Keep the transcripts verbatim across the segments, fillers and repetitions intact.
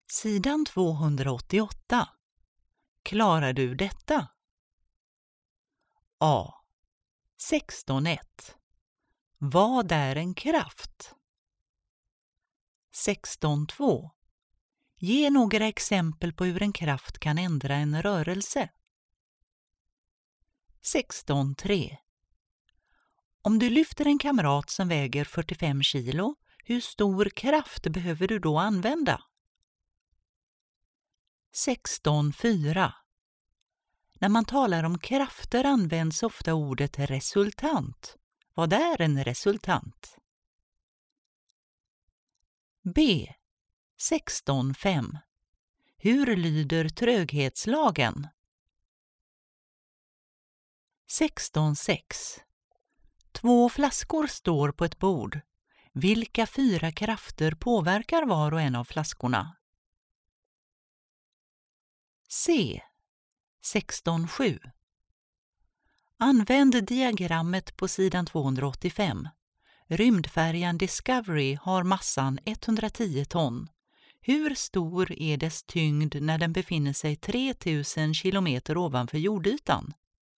Sidan tvåhundraåttioåtta. Klarar du detta? A. sexton ett. Vad är en kraft? sexton två. Ge några exempel på hur en kraft kan ändra en rörelse. sexton tre. Om du lyfter en kamrat som väger fyrtiofem kilo, hur stor kraft behöver du då använda? sexton fyra. När man talar om krafter används ofta ordet resultant. Vad är en resultant? B. sexton fem. Hur lyder tröghetslagen? sexton sex. Två flaskor står på ett bord. Vilka fyra krafter påverkar var och en av flaskorna? C. sexton sju. Använd diagrammet på sidan tvåhundraåttiofem. Rymdfärjan Discovery har massan etthundratio ton. Hur stor är dess tyngd när den befinner sig tre tusen kilometer ovanför jordytan?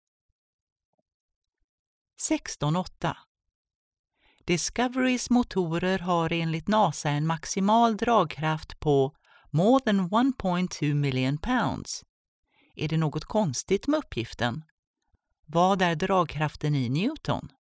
sexton åtta. Discoverys motorer har enligt NASA en maximal dragkraft på more than one point two million pounds. Är det något konstigt med uppgiften? Vad är dragkraften i Newton?